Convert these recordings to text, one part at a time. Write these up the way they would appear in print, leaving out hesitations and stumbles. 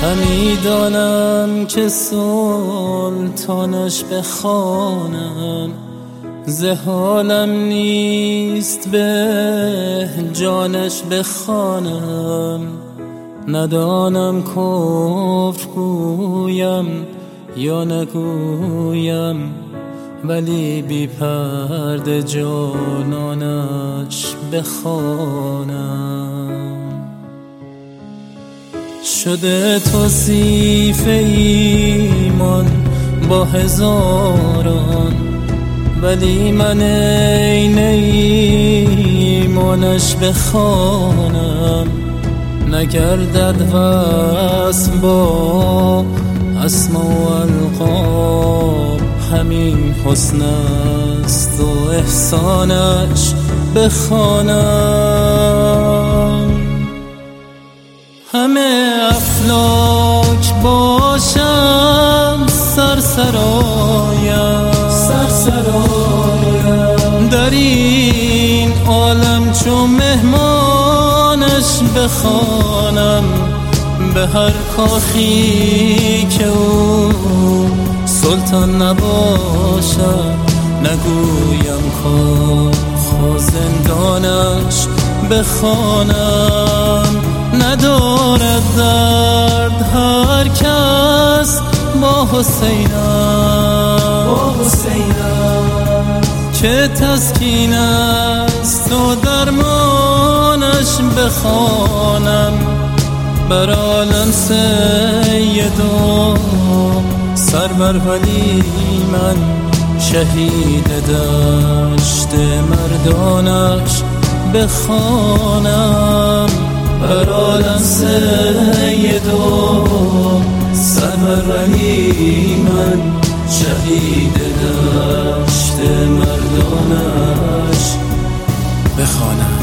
همی دانم که سلطانش بخوانم، ز حالم نیست به جانش بخوانم. ندانم کفر گویم یا نگویم، ولی بی پرده جانانش بخوانم. شده توصیف ایمان با هزاران، ولی من عین ایمانش بخوانم. نگردد وصف با اسما و القاب، همین حسن است و احسانش بخوانم. همه افلاک باشم سرسرایم، در این عالم چون مهمانش بخوانم. به هر کاخی که او سلطان نباشد، نگویم کاخ و زندانش بخوانم. ندارد درد هر کس با حسینم، که تسکین است و درمانش بخوانم. بر عالم سید و سرور ولی من، شهید دشت مردانش بخوانم. بر عالم سید و سرور ولی من، شهید دشت مردانش بخوانم.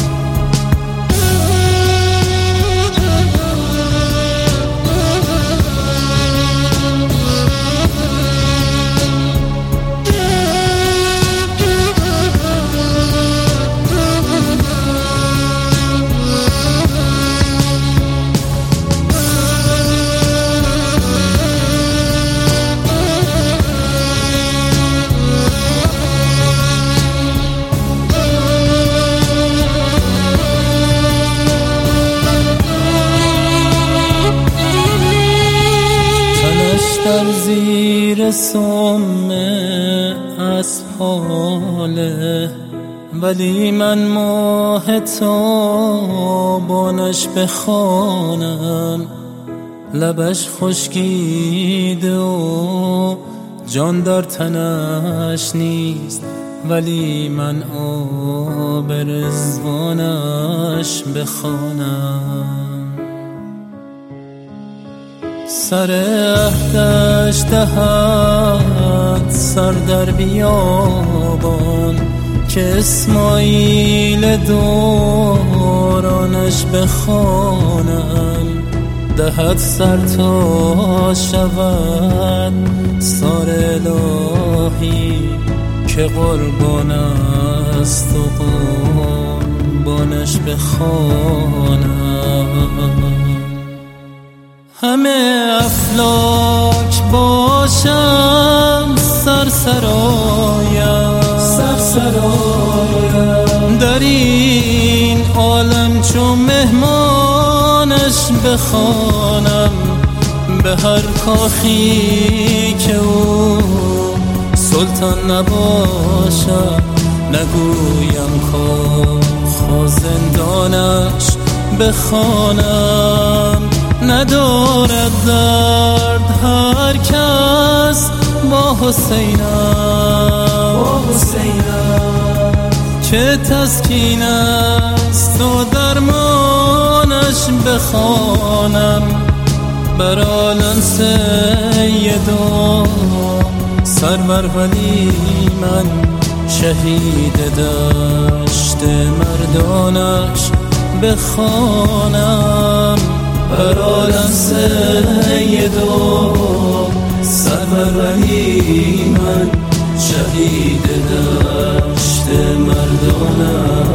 در زیر سم اسپاله، ولی من ماه تابانش بخوانم. لبش خشکیده و جان در تنش نیست، ولی من آب رضوانش بخوانم. سر عهدش دهد سر در بیابان، که اسماعیل دورانش بخوانم. دهد سر تا شود سار الهی، که قربان است و قربانش بخوانم. همه افلاک باشم سرسرایم، در این عالم چون مهمانش بخوانم. به هر کاخی که او سلطان نباشد، نگویم کاخ و زندانش بخوانم. ندارد درد هر کس با حسینم، که تسکین است و درمانش بخوانم. بر عالم سید و سرور ولی من، شهید دشت مردانش بخوانم. بر عالم سید و سرور ولی من، شهید دشت مردانش